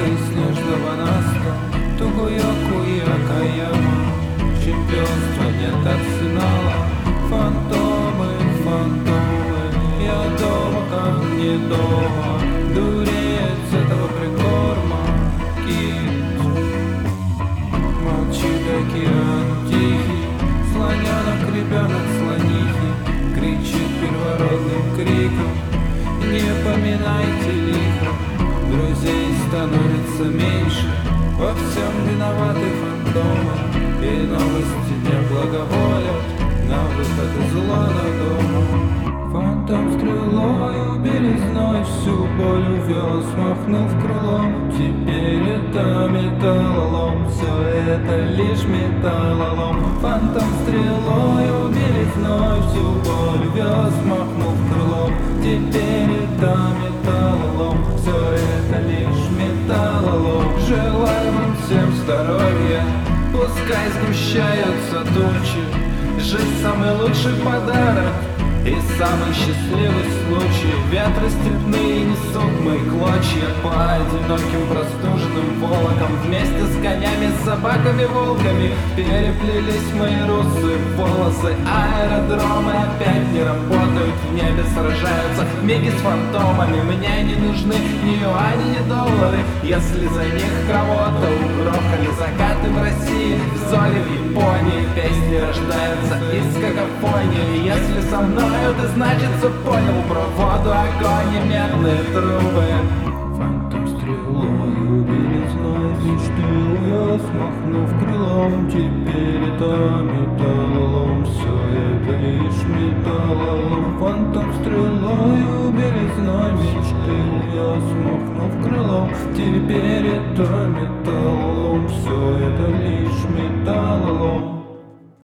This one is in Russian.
из снежного наста, Тугуяку и Акаяма. Чемпионства нет арсенала, фантомы, фантомы. Я дома, как не дома, дуреет с этого прикорма. Кит, молчит океан тихий, слоненок, ребенок слонихи, кричит первородным криком: не поминайте лихо. Друзей становится меньше, во всем виноваты фантомы, и новости не благоволят на выход из лона дома. Фантом стрелою березной всю боль увез, махнув крылом. Теперь это металлолом, все это лишь металлолом. Фантом стрелою березной всю боль вез, махнув крылом. Теперь это металлолом, все это лишь металлолом. Желаю вам всем здоровья, пускай сгущаются тучи. Жизнь самый лучший подарок и самый счастливый случай. Ветры степные несут мои клочья по одиноким простуженным волокам. Вместе с конями, собаками, волками переплелись мои русые волосы. Аэродромы опять не работают, в небе сражаются миги с фантомами. Мне не нужны ни юани, ни доллары, если за них кого-то угрохали. Закаты в России, в Золе, в Японии, песни рождаются из какофонии. Если со мной ты, значит, все понял про воду, огонь и медные трубы. Фантом стрелою березной мечтил я, смахнув крылом. Теперь это металлолом, все это лишь металлолом. Фантом стрелою березной мечтил я, смахнув крылом. Теперь это металлолом, все это лишь металлолом.